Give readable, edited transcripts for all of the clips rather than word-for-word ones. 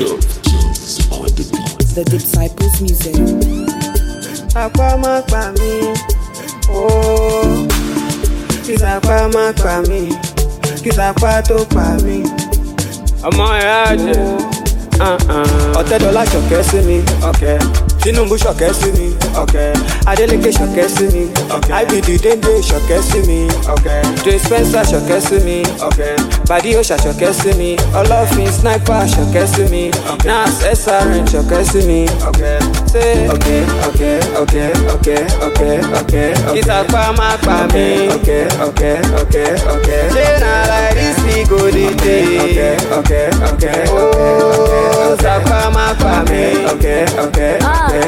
The Disciples Music. Apa má pa mí, oh. Kìsàpá má pa mí, kìsàpá tó pa mí. Ọmọ ìyá jẹ, Ọ̀tẹ́dọ́lá ṣọ̀kẹ́ sí mi, okay. Tinubu ṣọ̀kẹ́ sí mi, okay. Adeleke ṣọ̀kẹ́ sí mi, okay. IBD Dende ṣọ̀kẹ́ sí mi, okay. Joe Spencer ṣọ̀kẹ́ sí mi, okay. Badi Osha ṣọ̀kẹ́ sí mi, Ọlọ́fin Sniper ṣọ̀kẹ́ sí mi, okay. Nas SRN ṣọ̀kẹ́ sí mi, okay. Say okay, okay, okay, okay, okay, okay. Kìsàpá má pa mí, okay, okay, okay, okay. Ṣé na like this we go dey dey? Okay, okay, okay, okay, okay. Kìsàpá má pa mí, okay, okay, okay.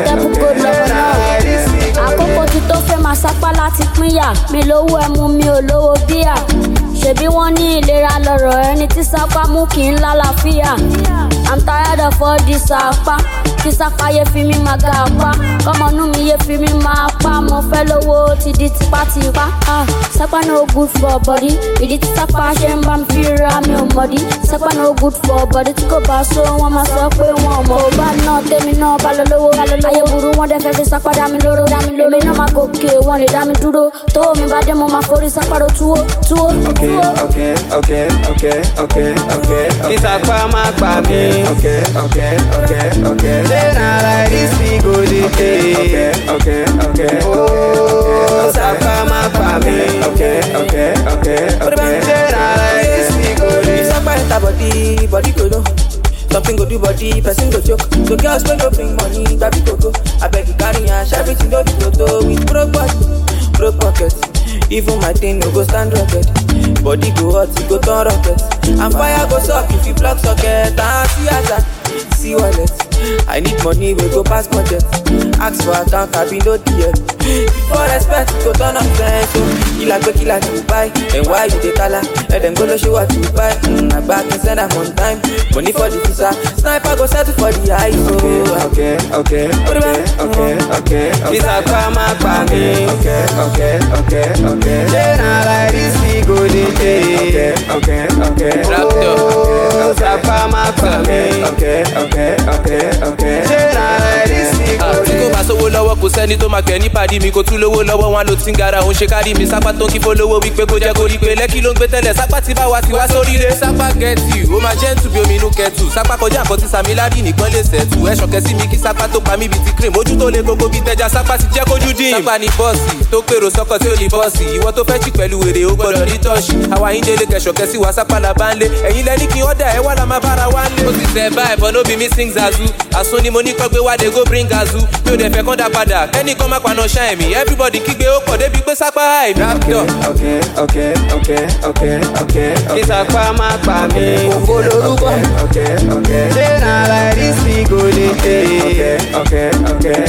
Àkókò tí tó fẹ́ máa sápá láti pínyà, mi lówó ẹmu mi ò lówó bíà. Ṣebí wọ́n ní ìlera lọ́rọ̀ ẹni tí sápá mú kí n lálàáfíà. I'm tired of all this sápá, kí sápá yé fi mí máa ga apá. Kọ́mọnú mi yé fi mí máa pa, mo fẹ́ lówó ti di tipátipá. Sápá no good for body, ìdí tí sápá ṣe ń bá mi fi ra mi ò mọ̀dí. Sápá no good for body, tí kò bá so wọ́n máa sọ pé wọ́n mọ̀. Kò bá náà tèmi náà bá lọ lówó. Ayé burú wọn dẹ̀ fẹ́ fi sápá dá mi lóró. Èmi náà máa gòkè wọn lè dá mi dúró. Tó mi bá dé mo máa forí sápá ro túwó. Okay, okay, okay, okay, okay, okay. Kìsàpá má pa mí. Okay, okay, okay, okay. Ṣé na like this we go dey dey? Okay, okay, okay. Oh, kìsàpá má pa mí. Okay, okay, okay, okay. Ṣé na like this we go dey? If sápá enter body, body go know. Something go do body, person go choke. So girls when you bring money, baby go go. I beg you carry ash, everything don't be toto. With broke body, broke pocket. Even my thing no go stand rocket. Body go hot, it go turn rocket. And fire go suck if you block socket. And see hazard, see wallet. I need money, we go pass budget. Ask for account, I be no DM. For respect, go turn up friends. So, killer to buy. And why you dey tala? Let them go to show what you buy. My back and send them on time. Money for the visa. Sniper go settle for the eyes. Okay, okay, okay, okay, okay. Kìsàpá má pa mí. Okay, okay, okay, okay. Ṣé na like this we go dey dey? Okay, okay, okay. Kìsàpá má pa mí. Okay, okay, okay, okay. Ṣé na like this we go dey dey? Tí kò bá sówó lọ́wọ́ kò sẹ́ni tó máa kẹ́ ní pàdé mi. Kò tún lówó lọ́wọ́ wọn ló ti ń gara òun ṣe kárí mi. Sápá tó ń kí fólówó wípé kó jẹ́ kó rí pé lẹ́kí ló ń gbé tẹ́lẹ̀. Sápá ti bá wa ti wá sóríire. Sápá gẹ̀ẹ́tì ó máa jẹ́ ń tù bí omi inú kẹtù. Sápá kọjá nǹkan tí Samilari nìkan lè sẹ̀tù. Ẹ ṣọ̀kẹ́ sí mi kí sápá tó pa mí bíi ti cream. Ojú tó le gbogbo bíi tẹja sápá ti jẹ́ kójú dín. Sápá ni bọ́ọ̀sì tó pèrò sọ́kọ̀ tí ó lè bọ́ọ̀sì. Ìwọ tó fẹ́ jì pẹ̀lú wèrè ó gbọ́dọ̀ ní tọ́ọ̀ṣì. Àwa yín délé kẹ̀ṣọ̀kẹ́ sí wa sápá la bá ń lé. Ẹ̀yin lẹ́ni kí ọ́dà ẹ wá la máa bára wá ń lé. Ó ti tẹ̀ báyìí but no be me sing zazu. Àsun ni mo ní kọ́ gbé wá dé go bring gazu. Mi ò dẹ̀ fẹ́ kán dá padà. Kẹ́ni kan má paná ṣáà mi. Everybody kígbe ó pọ̀ débi pé sápá àì raptor. Okay, okay, okay, okay, okay. Kìsàpá má pa mí. Ògo lorúkọ. Okay, okay. Ṣé na like this we go dey dey? Okay, okay, okay.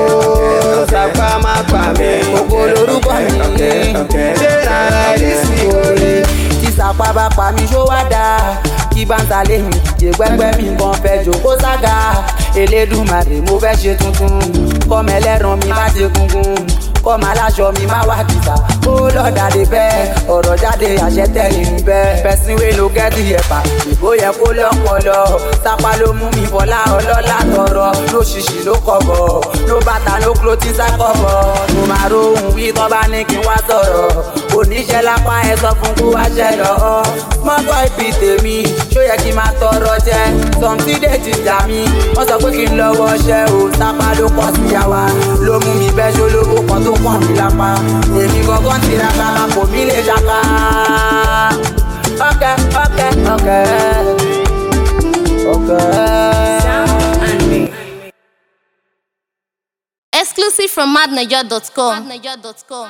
Oh, kìsàpá má pa mí. Ògo lorúkọ mi. Okay, okay. Ṣé na like this we go dey dey? Tí sápá bá pa mí ṣó wá dáa. Kí bá ń ta lé mi, jẹ gbẹ́gbẹ́ mi kan fẹ́ jòkó sága. Elédùmarè mo fẹ́ ṣe tuntun. Kọ́mọ ẹlẹ́ran mi má ṣe gungun. Kọ́mọ aláṣọ mi má wá kìtà. Ó lọ́ọ̀dà dé bẹ́ẹ̀, ọ̀rọ̀ jáde àṣẹ tẹ̀lé mi bẹ́ẹ̀. Person wey no get the ẹ̀pà, ìbò yẹ kó lọ́pọlọ. Sápá ló mú mi bọ́lá ọlọ́lá tọrọ. Ló ṣìṣì ló kọ̀bọ̀, ló bàtà ló kúrò tí sákọ̀bọ̀. Mo máa rohùn wí tọ́ bá ní kí n wá sọ̀rọ̀. Oníṣẹ́ lápá ẹ sọ fún kó wá ṣẹ lọ. Small boy bí tèmi, ṣó yẹ kí n máa tọrọ jẹ. Sọ̀mtí dé ti jà mí, wọ́n sọ pé kí n lọ́wọ́ ṣẹ́ o. Sápá ló kọ́ sí yàwá, ló mú mi bẹ́ ṣolówó kan tó pọ̀ mí lápá. Èmi gangan tiraka, kò mí lè ṣaka. Okay, okay, okay, okay. Exclusive from madniger.com.